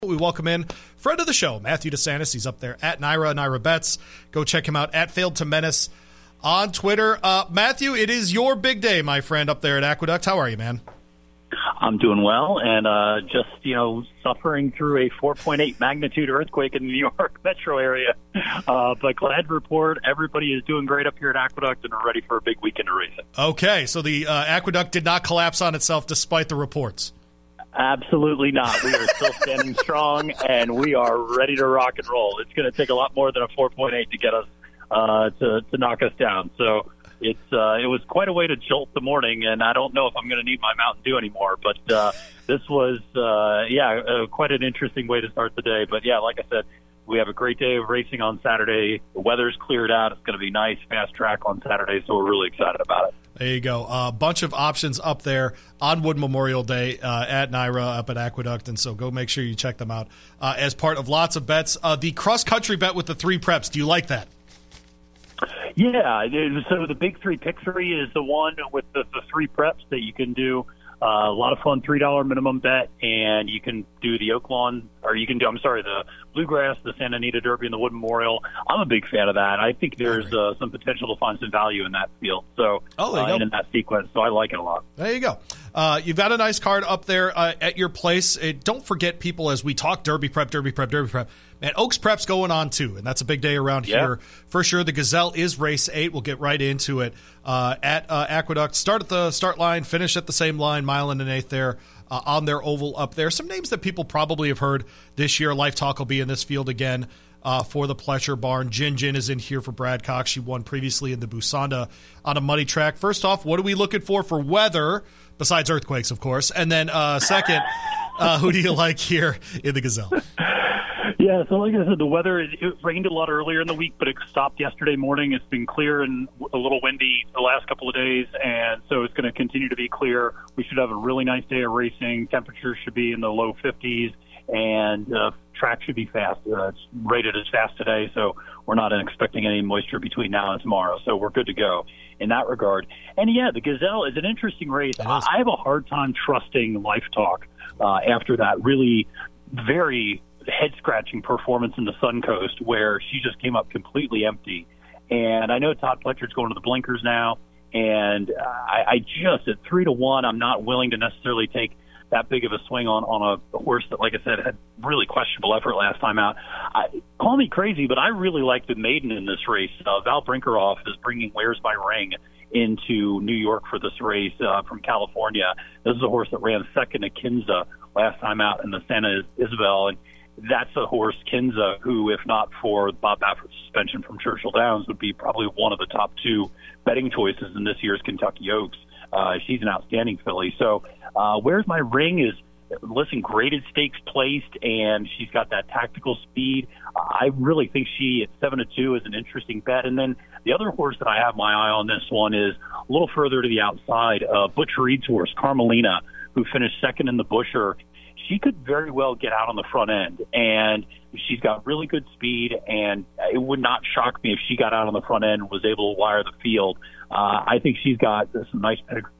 We welcome in friend of the show, Matthew DeSantis. He's up there at Naira Bets. Go check him out at Failed to Menace on Twitter. Matthew, it is your big day, my friend, up there at Aqueduct. How are you, man? I'm doing well, and just, suffering through a 4.8 magnitude earthquake in the New York metro area. But glad to report everybody is doing great up here at Aqueduct and are ready for a big weekend of racing. Okay, so the Aqueduct did not collapse on itself despite the reports. Absolutely not. We are still standing strong, and we are ready to rock and roll. It's going to take a lot more than a 4.8 to get us to knock us down. So it was quite a way to jolt the morning, and I don't know if I'm going to need my Mountain Dew anymore. But this was, quite an interesting way to start the day. But, yeah, like I said, we have a great day of racing on Saturday. The weather's cleared out. It's going to be nice, fast track on Saturday, so we're really excited about it. There you go. A bunch of options up there on Wood Memorial Day at Naira up at Aqueduct, and so go make sure you check them out as part of lots of bets. The cross-country bet with the 3 preps, do you like that? Yeah, so the big 3 pick 3 is the one with the 3 preps that you can do. A lot of fun, $3 minimum bet, and you can do the Oaklawn, or you can do, the Bluegrass, the Santa Anita Derby, and the Wood Memorial. I'm a big fan of that. I think there's some potential to find some value in that field. So, and in that sequence, so I like it a lot. There you go. You've got a nice card up there at your place. Don't forget, people, as we talk Derby prep. Man, Oaks Prep's going on, too, and that's a big day around here. For sure, the Gazelle is race 8. We'll get right into it at Aqueduct. Start at the start line, finish at the same line, mile and an eighth there on their oval up there. Some names that people probably have heard this year. Life Talk will be in this field again for the Pleasure Barn. Jin is in here for Brad Cox. She won previously in the Busanda on a muddy track. First off, what are we looking for weather, besides earthquakes, of course? And then second, who do you like here in the Gazelle? Yeah, so like I said, the weather, it rained a lot earlier in the week, but it stopped yesterday morning. It's been clear and a little windy the last couple of days, and so it's going to continue to be clear. We should have a really nice day of racing. Temperatures should be in the low 50s, and track should be fast. It's rated as fast today, so we're not expecting any moisture between now and tomorrow, so we're good to go in that regard. And, yeah, the Gazelle is an interesting race. I have a hard time trusting Life Talk after that really very head-scratching performance in the Suncoast where she just came up completely empty. And I know Todd Pletcher's going to the blinkers now, and I just, at 3-1, I'm not willing to necessarily take that big of a swing on a horse that, like I said, had really questionable effort last time out. Call me crazy, but I really like the maiden in this race. Val Brinkerhoff is bringing Where's My Ring into New York for this race from California. This is a horse that ran second to Kinza last time out in the Santa Isabel, and that's a horse, Kinza, who, if not for Bob Baffert's suspension from Churchill Downs, would be probably one of the top 2 betting choices in this year's Kentucky Oaks. She's an outstanding filly. So Where's My Ring is, graded stakes placed, and she's got that tactical speed. I really think she, at 7-2, is an interesting bet. And then the other horse that I have my eye on this one is a little further to the outside, Butch Reed's horse, Carmelina, who finished second in the Busher. She could very well get out on the front end, and she's got really good speed, and it would not shock me if she got out on the front end and was able to wire the field. I think she's got some nice pedigree.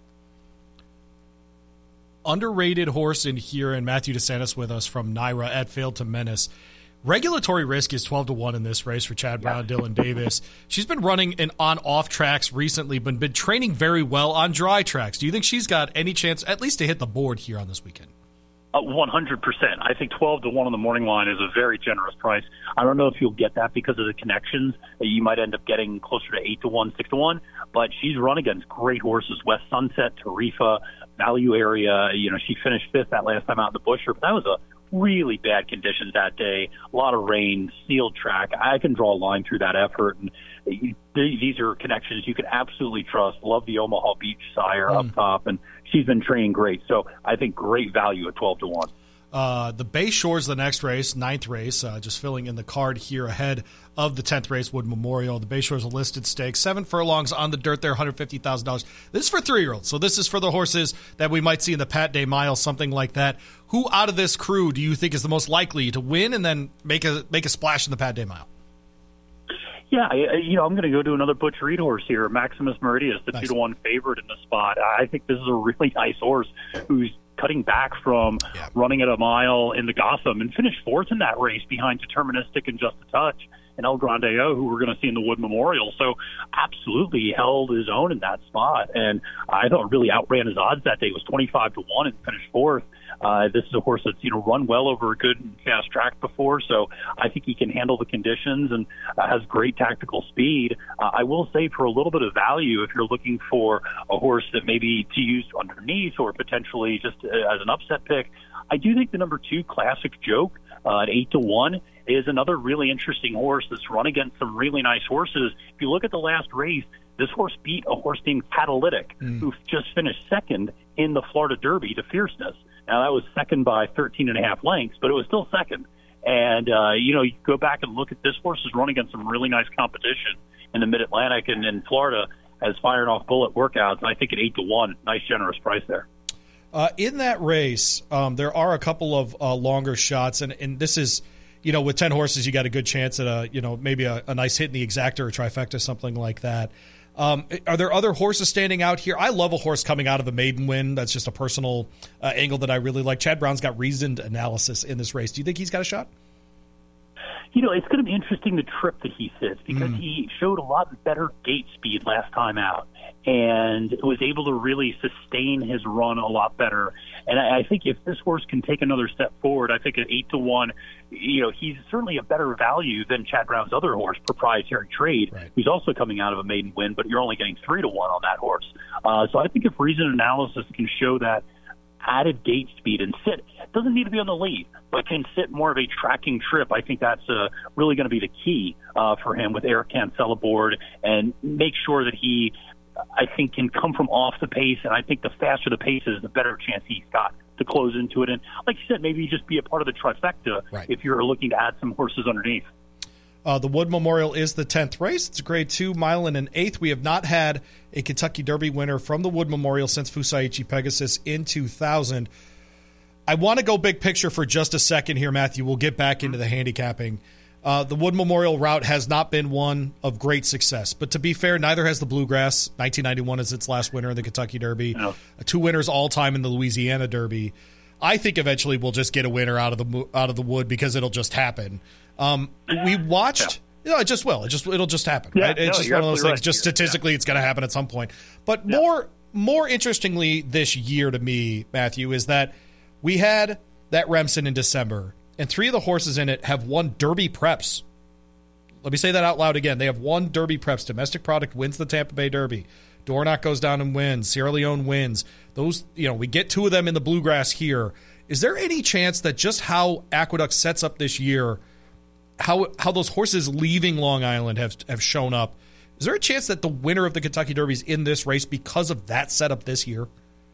Underrated horse in here, and Matthew DeSantis with us from Naira at Failed to Menace. Regulatory risk is 12-1 in this race for Chad Brown, Dylan Davis. She's been running on off tracks recently, but been training very well on dry tracks. Do you think she's got any chance at least to hit the board here on this weekend? 100%. I think 12-1 on the morning line is a very generous price. I don't know if you'll get that because of the connections. You might end up getting closer to 8-1, 6-1, but she's run against great horses. West Sunset, Tarifa, Value Area. She finished 5th that last time out in the Busher, but that was a really bad conditions that day. A lot of rain, sealed track. I can draw a line through that effort, and these are connections you can absolutely trust. Love the Omaha Beach sire up top, and she's been training great. So I think great value at 12-1. The Bay Shore's the next race, 9th race, just filling in the card here ahead of the 10th race, Wood Memorial. The Bay Shore's a listed stake, 7 furlongs on the dirt there, $150,000. This is for 3-year-olds, so this is for the horses that we might see in the Pat Day Mile, something like that. Who out of this crew do you think is the most likely to win and then make a splash in the Pat Day Mile? Yeah, I'm going to go to another Butch Reed horse here, Maximus Meridius, the Nice. 2-1 favorite in the spot. I think this is a really nice horse who's cutting back from running at a mile in the Gotham and finished fourth in that race behind Deterministic and Just a Touch and El Grandeo, who we're going to see in the Wood Memorial. So absolutely held his own in that spot. And I thought really outran his odds that day. It was 25-1 and finished fourth. This is a horse that's, run well over a good and fast track before. So I think he can handle the conditions and has great tactical speed. I will say for a little bit of value, if you're looking for a horse that maybe to use underneath or potentially just as an upset pick, I do think the number 2 Classic Joke at 8-1 is another really interesting horse that's run against some really nice horses. If you look at the last race, this horse beat a horse named Catalytic, who just finished second in the Florida Derby to Fierceness. Now, that was second by 13.5 lengths, but it was still second. And, you go back and look at this horse is running against some really nice competition in the Mid-Atlantic and in Florida as firing off bullet workouts. And I think at 8-1, nice generous price there. In that race, there are a couple of longer shots, and this is, with 10 horses, you got a good chance at maybe a nice hit in the exacta or trifecta, something like that. Are there other horses standing out here? I love a horse coming out of a maiden win. That's just a personal angle that I really like. Chad Brown's got reasoned analysis in this race. Do you think he's got a shot? It's going to be interesting the trip that he sits because he showed a lot better gate speed last time out and was able to really sustain his run a lot better. And I think if this horse can take another step forward, I think at 8-1, he's certainly a better value than Chad Brown's other horse, Proprietary Trade, who's also coming out of a maiden win, but you're only getting 3-1 on that horse. So I think if reasoned analysis can show that added gate speed and sit, doesn't need to be on the lead, but can sit more of a tracking trip, I think that's really going to be the key for him with Eric Cancel aboard and make sure that he, I think, can come from off the pace. And I think the faster the pace is, the better chance he's got to close into it. And like you said, maybe just be a part of the trifecta if you're looking to add some horses underneath. The Wood Memorial is the 10th race. It's a grade 2, mile and an eighth. We have not had a Kentucky Derby winner from the Wood Memorial since Fusaichi Pegasus in 2000. I want to go big picture for just a second here, Matthew. We'll get back into the handicapping. The Wood Memorial route has not been one of great success. But to be fair, neither has the Bluegrass. 1991 is its last winner in the Kentucky Derby. No. 2 winners all time in the Louisiana Derby. I think eventually we'll just get a winner out of the Wood because it'll just happen. We watched. Yeah. It just will. It'll just happen. Yeah, right? It's just one of those things. Right. Just statistically, it's going to happen at some point. But more interestingly, this year to me, Matthew, is that we had that Remsen in December, and 3 of the horses in it have won Derby preps. Let me say that out loud again. They have won Derby preps. Domestic Product wins the Tampa Bay Derby. Dornoch goes down and wins. Sierra Leone wins. Those, we get 2 of them in the Bluegrass here. Is there any chance that just how Aqueduct sets up this year, how those horses leaving Long Island have shown up, is there a chance that the winner of the Kentucky Derby is in this race because of that setup this year?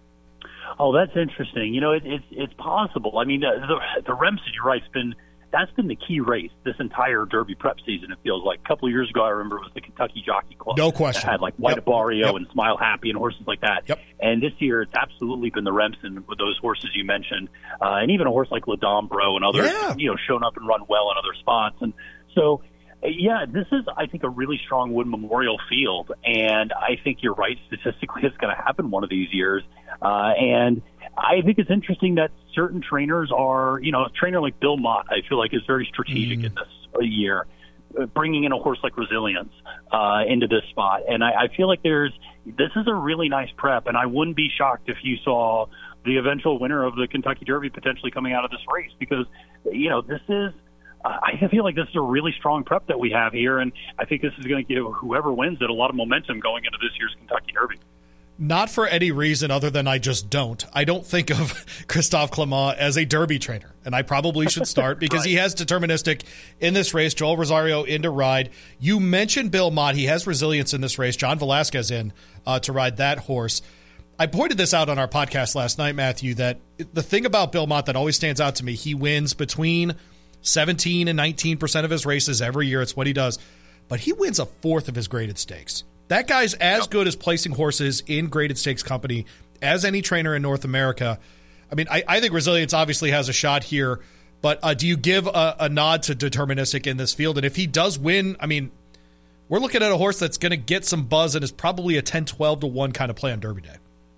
Oh, that's interesting. It's possible. I mean, the Remsen, you're right, that's been the key race this entire Derby prep season, it feels like. A couple of years ago, I remember it was the Kentucky Jockey Club. No question. That had like White Barrio and Smile Happy and horses like that. Yep. And this year, it's absolutely been the Remsen with those horses you mentioned. And even a horse like Ladombro and others, shown up and run well in other spots. And so, this is, I think, a really strong Wood Memorial field. And I think you're right. Statistically, it's going to happen one of these years. And I think it's interesting that certain trainers are, a trainer like Bill Mott, I feel like, is very strategic in this year, bringing in a horse like Resilience into this spot. And I feel like this is a really nice prep, and I wouldn't be shocked if you saw the eventual winner of the Kentucky Derby potentially coming out of this race because, this is, I feel like this is a really strong prep that we have here, and I think this is going to give whoever wins it a lot of momentum going into this year's Kentucky Derby. Not for any reason other than I just don't. I don't think of Christophe Clement as a Derby trainer, and I probably should start because he has Deterministic in this race, Joel Rosario in to ride. You mentioned Bill Mott. He has Resilience in this race. John Velasquez in to ride that horse. I pointed this out on our podcast last night, Matthew, that the thing about Bill Mott that always stands out to me, he wins between 17 and 19% of his races every year. It's what he does. But he wins a fourth of his graded stakes. That guy's as good as placing horses in graded stakes company as any trainer in North America. I mean, I think Resilience obviously has a shot here, but do you give a nod to Deterministic in this field? And if he does win, I mean, we're looking at a horse that's going to get some buzz and is probably a 10-12-1 kind of play on Derby Day.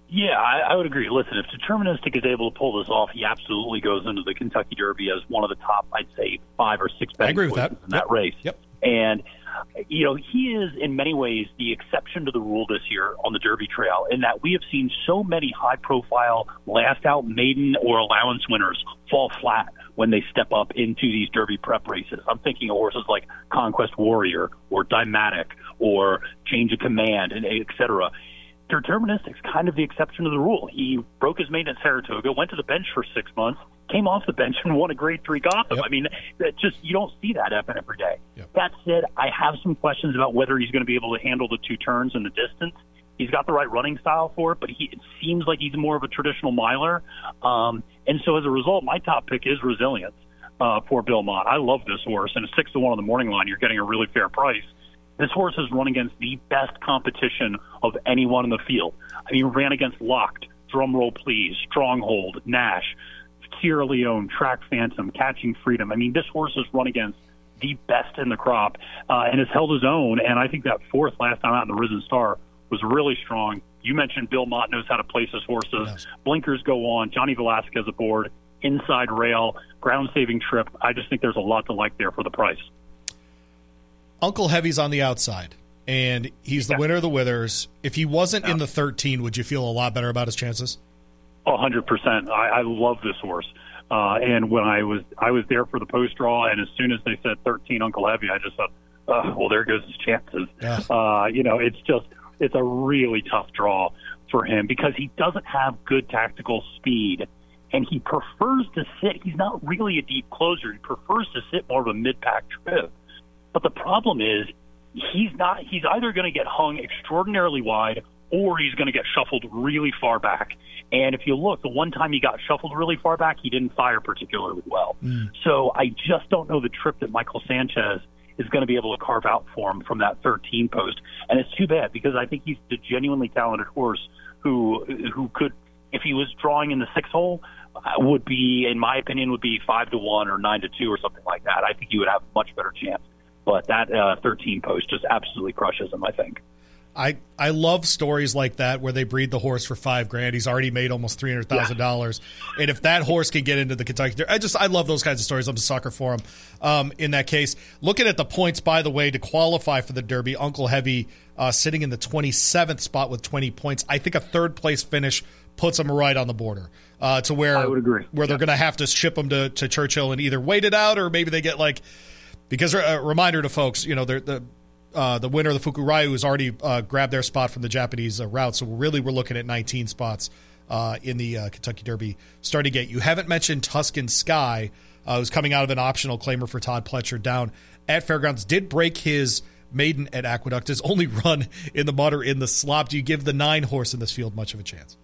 Yeah, I would agree. Listen, if Deterministic is able to pull this off, he absolutely goes into the Kentucky Derby as one of the top, I'd say, 5 or 6 betting choices in that race. Yep. And, he is in many ways the exception to the rule this year on the Derby Trail in that we have seen so many high-profile last-out maiden or allowance winners fall flat when they step up into these Derby prep races. I'm thinking of horses like Conquest Warrior or Dymatic or Change of Command, and et cetera. Deterministic's kind of the exception to the rule. He broke his maiden at Saratoga, went to the bench for 6 months, came off the bench and won a Grade 3 Gotham. Yep. I mean, that just you don't see that happen every day. Yep. That said, I have some questions about whether he's going to be able to handle the 2 turns and the distance. He's got the right running style for it, but it seems like he's more of a traditional miler. And so as a result, my top pick is Resilience for Bill Mott. I love this horse, and at 6-1 on the morning line, you're getting a really fair price. This horse has run against the best competition of anyone in the field. I mean, ran against Locked, Drumroll Please, Stronghold, Nash, Sierra Leone, Track Phantom, Catching Freedom. I mean, this horse has run against the best in the crop and has held his own. And I think that 4th last time out in the Risen Star was really strong. You mentioned Bill Mott knows how to place his horses. Yes. Blinkers go on. Johnny Velasquez aboard. Inside rail. Ground-saving trip. I just think there's a lot to like there for the price. Uncle Heavy's on the outside, and he's the winner of the Withers. If he wasn't in the 13, would you feel a lot better about his chances? 100%. I love this horse. And when I was there for the post draw, and as soon as they said 13 Uncle Heavy, I just thought, well, there goes his chances. Yeah. It's a really tough draw for him because he doesn't have good tactical speed, and he prefers to sit. He's not really a deep closer. He prefers to sit more of a mid-pack trip. But the problem is he's either going to get hung extraordinarily wide or he's going to get shuffled really far back. And if you look, the one time he got shuffled really far back, he didn't fire particularly well. So I just don't know the trip that Michael Sanchez is going to be able to carve out for him from that 13 post. And it's too bad because I think he's a genuinely talented horse who could, if he was drawing in the 6 hole, would be, in my opinion, would be 5-1 or 9-2 or something like that. I think he would have a much better chance. But that 13 post just absolutely crushes him, I think. I love stories like that where they breed the horse for $5,000. He's already made almost $300,000, and if that horse can get into the Kentucky, I love those kinds of stories. I'm a sucker for them. In that case, looking at the points, by the way, to qualify for the Derby, Uncle Heavy sitting in the 27th spot with 20 points. I think a 3rd place finish puts him right on the border to where I would agree. Where they're going to have to ship him to Churchill and either wait it out or maybe they get like. Because a reminder to folks, the winner of the Fukuryu has already grabbed their spot from the Japanese route. So really we're looking at 19 spots in the Kentucky Derby starting gate. You haven't mentioned Tuscan Sky, who's coming out of an optional claimer for Todd Pletcher down at Fairgrounds. Did break his maiden at Aqueduct. His only run in the mud or in the slop. Do you give the 9 horse in this field much of a chance?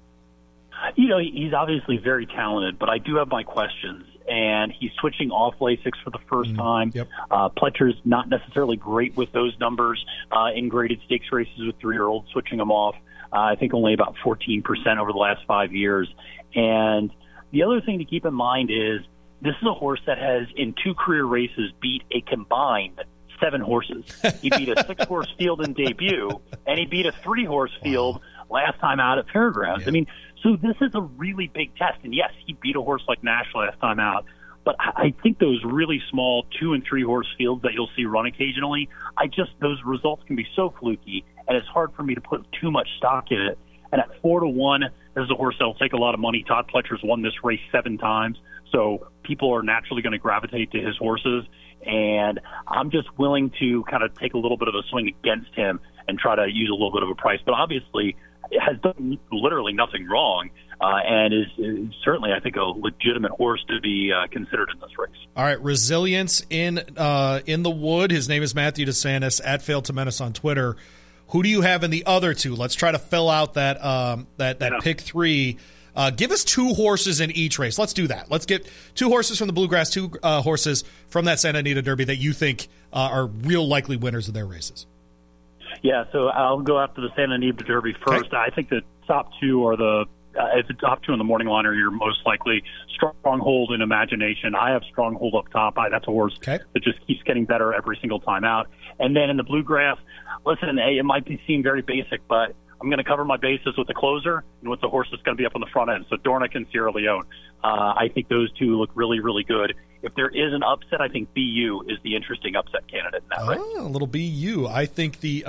He's obviously very talented, but I do have my questions. And he's switching off Lasix for the first time. Yep. Pletcher's not necessarily great with those numbers in graded stakes races with 3-year-olds, switching them off. I think only about 14% over the last 5 years. And the other thing to keep in mind is this is a horse that has, in 2 career races, beat a combined 7 horses. He beat a 6-horse field in debut, and he beat a 3-horse field last time out at Fairgrounds. Yeah. I mean, so this is a really big test. And yes, he beat a horse like Nash last time out. But I think those really small 2- and 3-horse fields that you'll see run occasionally, those results can be so fluky, and it's hard for me to put too much stock in it. And at 4-1, this is a horse that'll take a lot of money. Todd Pletcher's won this race 7 times, so people are naturally going to gravitate to his horses. And I'm just willing to kind of take a little bit of a swing against him and try to use a little bit of a price. But obviously, it has done literally nothing wrong, and is certainly, I think, a legitimate horse to be considered in this race. All right, Resilience in the wood. His name is Matthew DeSantis at Fail to Menace on Twitter. Who do you have in the other 2? Let's try to fill out that pick 3. Give us 2 horses in each race. Let's do that. Let's get 2 horses from the Bluegrass, 2 horses from that Santa Anita Derby that you think are real likely winners of their races. Yeah, so I'll go after the Santa Anita Derby first. Okay. I think the top 2 are if the top 2 in the morning line are your most likely Stronghold and Imagination. I have Stronghold up top. That's a horse that just keeps getting better every single time out. And then in the Bluegrass, listen, it might seem very basic, but I'm going to cover my bases with the closer and with the horse that's going to be up on the front end. So Dornick and Sierra Leone. I think those two look really, really good. If there is an upset, I think BU is the interesting upset candidate in that race. A little BU. I think the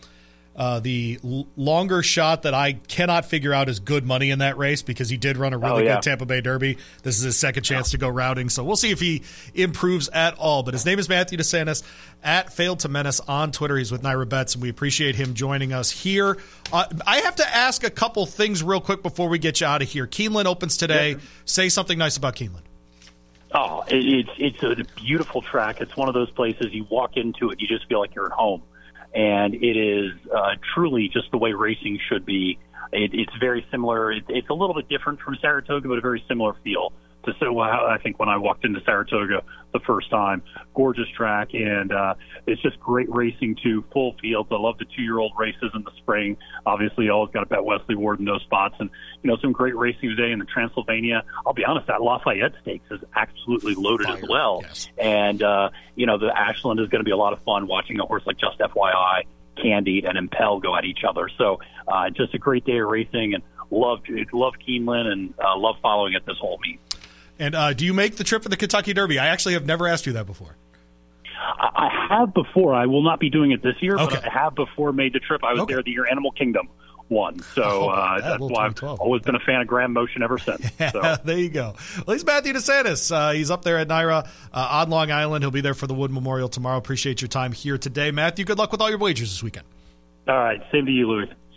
longer shot that I cannot figure out is Good Money in that race because he did run a really good Tampa Bay Derby. This is his second chance to go routing, so we'll see if he improves at all. But his name is Matthew DeSantis at Failed to Menace on Twitter. He's with Naira Bets, and we appreciate him joining us here. I have to ask a couple things real quick before we get you out of here. Keeneland opens today. Yeah. Say something nice about Keeneland. Oh, it's a beautiful track. It's one of those places you walk into it, you just feel like you're at home. And it is truly just the way racing should be. It's very similar. It's a little bit different from Saratoga, but a very similar feel. So I think when I walked into Saratoga the first time, gorgeous track, and it's just great racing too, full fields. I love the 2-year-old races in the spring. Obviously, you always got to bet Wesley Ward in those spots, and some great racing today in the Transylvania. I'll be honest, that Lafayette Stakes is absolutely loaded as well, yes. And the Ashland is going to be a lot of fun watching a horse like Just FYI, Candied, and Impel go at each other. So just a great day of racing, and love Keeneland and love following it this whole meet. And do you make the trip for the Kentucky Derby? I actually have never asked you that before. I have before. I will not be doing it this year, but I have before made the trip. I was there the year Animal Kingdom won. So that's why I've always been a fan of Grand Motion ever since. So. There you go. Well, he's Matthew DeSantis. He's up there at Naira on Long Island. He'll be there for the Wood Memorial tomorrow. Appreciate your time here today. Matthew, good luck with all your wagers this weekend. All right. Same to you, Louis.